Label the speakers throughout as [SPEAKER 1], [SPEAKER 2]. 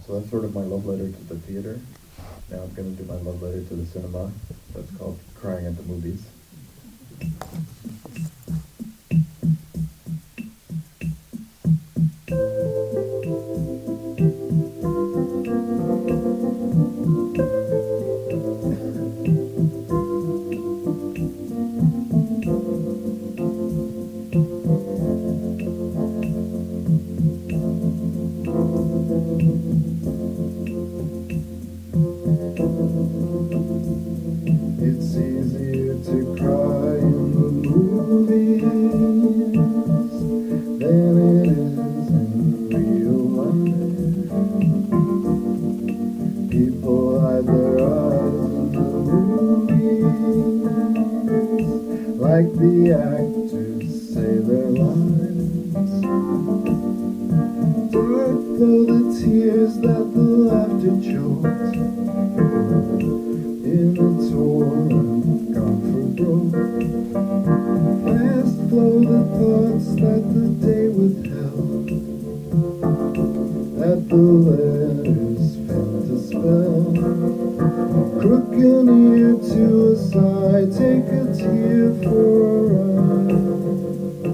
[SPEAKER 1] So that's sort of my love letter to the theater. Now I'm going to do my love letter to the cinema. That's called Crying at the Movies. It's easier to cry in the movies than it is in real life. People hide their eyes in the movies like the actors say their lines. Dark flow the tears that the laughter chokes in a torn, gone for broke. Fast flow the thoughts that the day withheld, that the letters failed to spell. Crook an ear to a sigh, take a tear for a ride.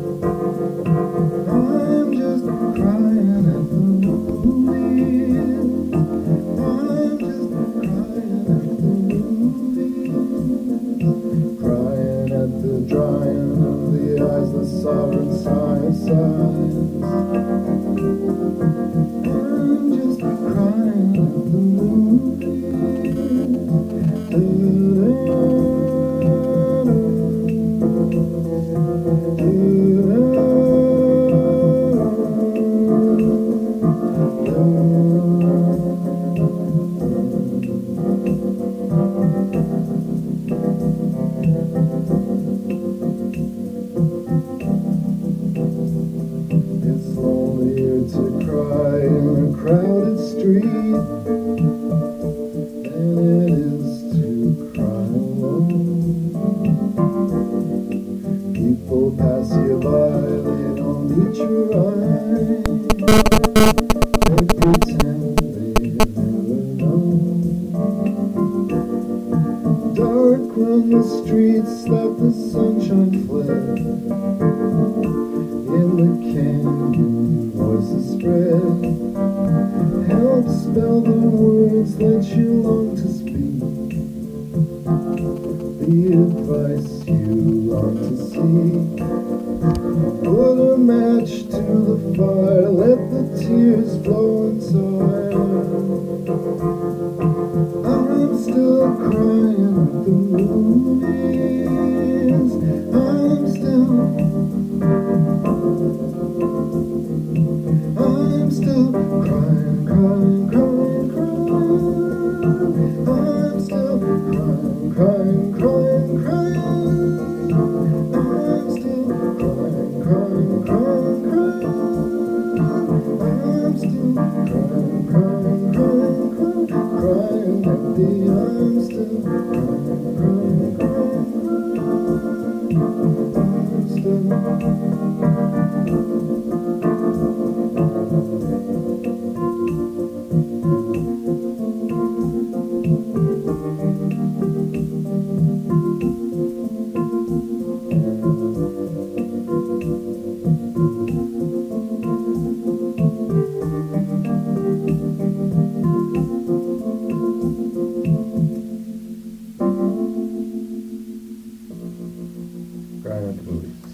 [SPEAKER 1] I'm just crying at the movies. I'm just crying at the movies. Crying at the drying of the eyes, the sovereign sigh of sighs. I'm just crying at the movies. It's lonelier to cry in a crowded street than it is to cry alone. People pass you by, they don't meet your eye. They pretend they've never known. Dark run the streets that the sunshine fled. In the canyon, voices spread. Help spell the words that you long to speak, the advice you long to see. Put a match to the fire, let the tears flow inside. I'm still crying at the movies. I'm still crying, crying, crying, crying. I'm still crying, crying, crying, crying. I'm still crying, crying, crying, crying. I'm still crying, crying, crying, crying. Crying at the I'm still crying, crying, crying, crying. I'm still crying at the movies.